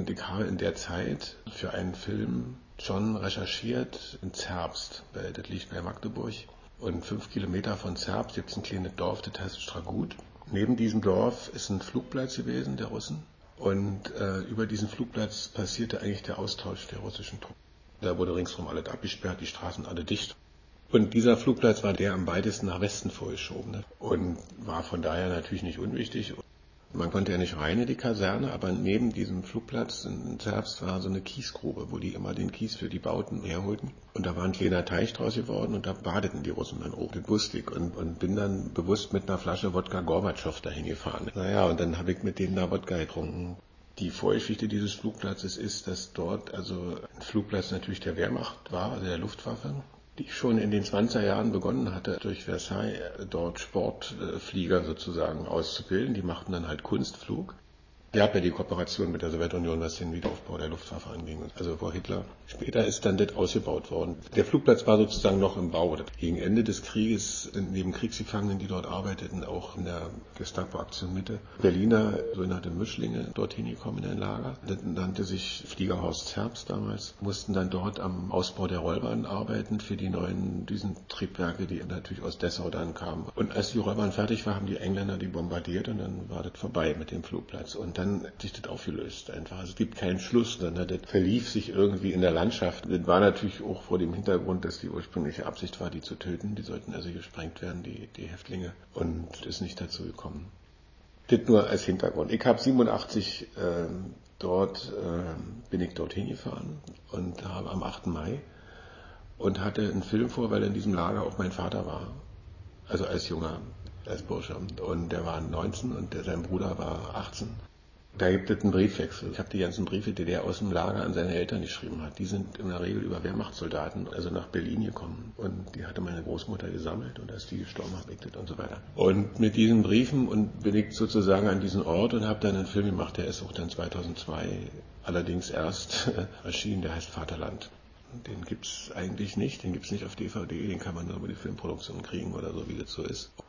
Und ich habe in der Zeit für einen Film schon recherchiert in Zerbst, weil das liegt bei Magdeburg. Und 5 Kilometer von Zerbst gibt es ein kleines Dorf, das heißt Stragut. Neben diesem Dorf ist ein Flugplatz gewesen, der Russen. Und über diesen Flugplatz passierte eigentlich der Austausch der russischen Truppen. Da wurde ringsherum alles abgesperrt, die Straßen alle dicht. Und dieser Flugplatz war der am weitesten nach Westen vorgeschoben. Und war von daher natürlich nicht unwichtig. Man konnte ja nicht rein in die Kaserne, aber neben diesem Flugplatz in Zerbst war so eine Kiesgrube, wo die immer den Kies für die Bauten herholten. Und da war ein kleiner Teich draus geworden und da badeten die Russen dann oben. Das wusste ich und bin dann bewusst mit einer Flasche Wodka Gorbatschow dahin gefahren. Naja, und dann habe ich mit denen da Wodka getrunken. Die Vorgeschichte dieses Flugplatzes ist, dass dort also ein Flugplatz natürlich der Wehrmacht war, also der Luftwaffe, die schon in den 20er Jahren begonnen hatte, durch Versailles dort Sportflieger sozusagen auszubilden. Die machten dann halt Kunstflug. Es gab ja die Kooperation mit der Sowjetunion, was den Wiederaufbau der Luftwaffe anging, also vor Hitler. Später ist dann das ausgebaut worden. Der Flugplatz war sozusagen noch im Bau. Gegen Ende des Krieges sind neben Kriegsgefangenen, die dort arbeiteten, auch in der Gestapo-Aktion Mitte Berliner sogenannte Mischlinge dorthin gekommen in ein Lager. Das nannte sich Fliegerhorst Zerbst damals. Mussten dann dort am Ausbau der Rollbahn arbeiten für die neuen Düsentriebwerke, die natürlich aus Dessau dann kamen. Und als die Rollbahn fertig war, haben die Engländer die bombardiert und dann war das vorbei mit dem Flugplatz. Und dann hat sich das aufgelöst einfach. Also es gibt keinen Schluss, sondern das verlief sich irgendwie in der Landschaft. Das war natürlich auch vor dem Hintergrund, dass die ursprüngliche Absicht war, die zu töten. Die sollten also gesprengt werden, die Häftlinge. Und ist nicht dazu gekommen. Das nur als Hintergrund. Ich habe 87 bin ich dorthin gefahren und habe am 8. Mai und hatte einen Film vor, weil in diesem Lager auch mein Vater war. Also als Bursche. Und der war 19 und sein Bruder war 18. Da gibt es einen Briefwechsel. Ich habe die ganzen Briefe, die der aus dem Lager an seine Eltern geschrieben hat. Die sind in der Regel über Wehrmachtssoldaten, also nach Berlin gekommen. Und die hatte meine Großmutter gesammelt und als die gestorben hat, und so weiter. Und mit diesen Briefen bin ich sozusagen an diesen Ort und habe dann einen Film gemacht, der ist auch dann 2002 allerdings erst erschienen, der heißt Vaterland. Den gibt's eigentlich nicht, den gibt's nicht auf DVD, den kann man nur über die Filmproduktion kriegen oder so, wie das so ist.